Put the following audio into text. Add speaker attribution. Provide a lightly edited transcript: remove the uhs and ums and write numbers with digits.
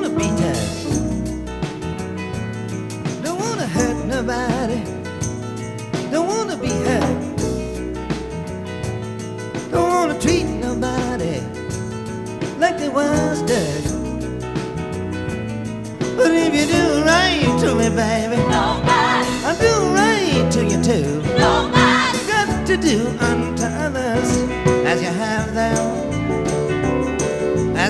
Speaker 1: wanna be touched, don't wanna hurt nobody, don't wanna be hurt, don't wanna treat nobody like they was dirt. But if you do right to me, baby,
Speaker 2: Nobody,
Speaker 1: I'll do right to you too.
Speaker 2: nobody,
Speaker 1: Got to do